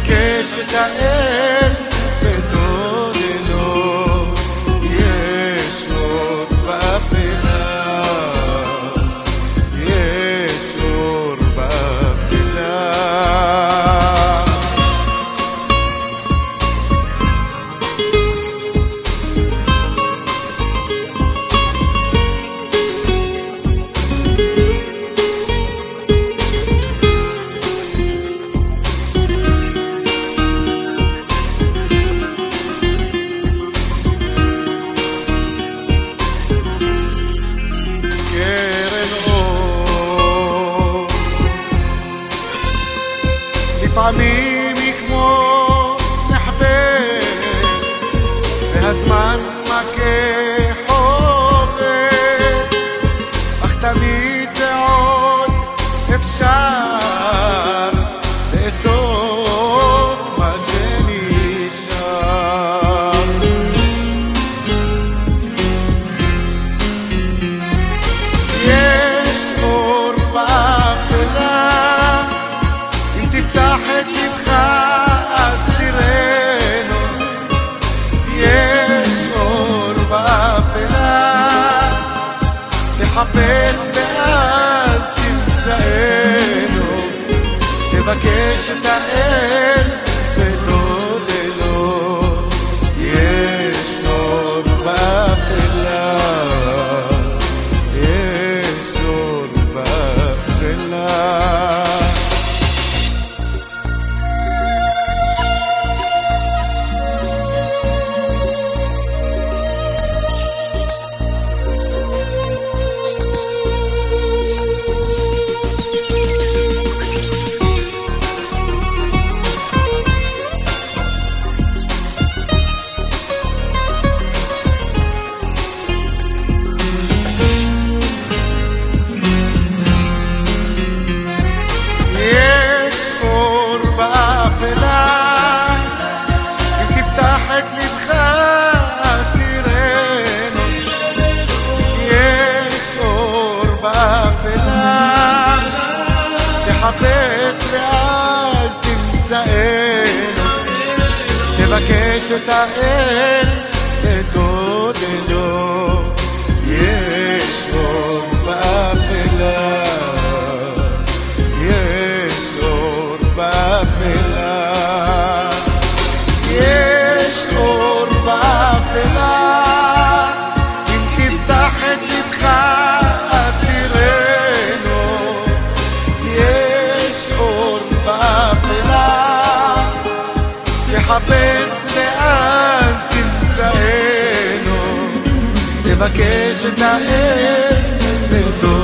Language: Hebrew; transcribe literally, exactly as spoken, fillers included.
תבקש את האל ותודדו, יש אור באפלה, יש אור באפלה. לפעמים היא כמו נחבאת והזמן מכה חובט, אך תמיד זה עוד אפשר לאסוף מה שנשאר. יש אור באפלה, אם תפתח את לבך אז תראינו, יש אור באפלה, תחפש ואז תמצאנו, תבקש את האל ותודדו, יש אור באפלה, יש אור באפלה. תחפש ואז תמצאנו, תבקש את האל ותודדו, יש אור באפלה, יש אור באפלה, יש אור באפלה, אם תפתח את לבך אז תראינו, יש אור באפלה, תחפש ואז תמצאנו, תבקש את האל ותודדו.